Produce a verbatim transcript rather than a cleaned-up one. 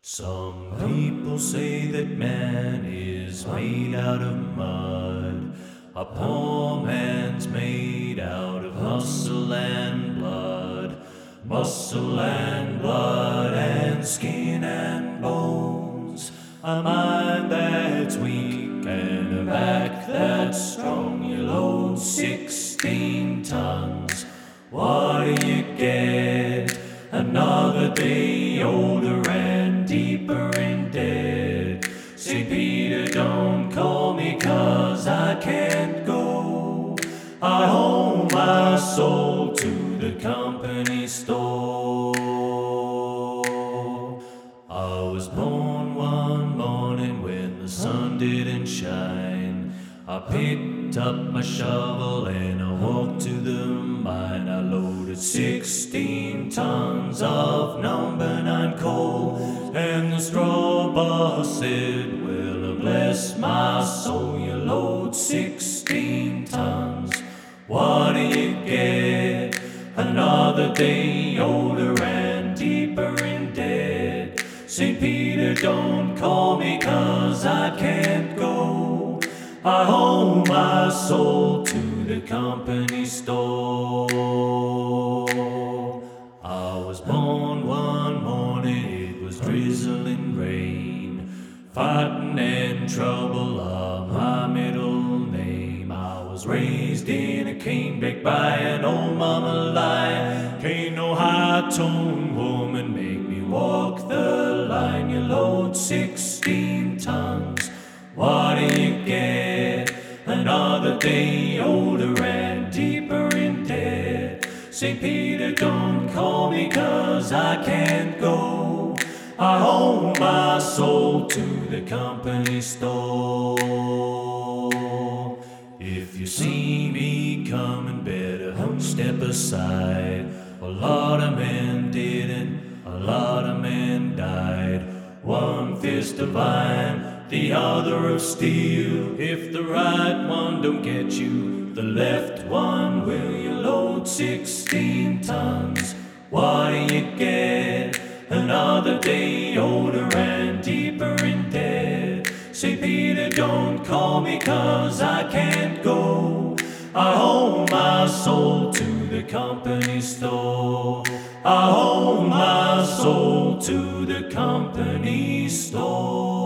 Some people say that man is made out of mud. A poor man's made out of muscle and blood. Muscle and blood and skin and bones. A mind that's weak and a back that's strong. You load sixteen tons. What do you get? Another day older and deeper in debt. Saint Peter, don't call me 'cause I can't go. I owe my soul to the company store. I was born one morning when the sun didn't shine. I picked up my shovel and I walked to the mine. I loaded sixteen tons of number nine coal, and the straw boss said, well, bless my soul, you load sixteen tons. What do you get? Another day older and deeper in debt. Saint Peter, don't call me 'cause I can't go. I owe my soul to the company store. I was born one morning, it was drizzling rain. Fighting and trouble are my middle name. I was raised in a canebrake by an old mama lion. Can't no high-toned woman make me walk the line. You load sixteen tons. What do you get? Another day older and deeper in debt. Saint Peter, don't call me 'cause I can't go. I owe my soul to the company store. If you see me coming, better step aside. A lot of men didn't, a lot of men died. One fist of iron, the other of steel. If the right one don't get you, the left one will. You load sixteen tons. What do you get? Another day older and deeper in debt. Saint Peter, don't call me 'cause I can't go. I owe my soul to the company store. I owe my soul to the company store.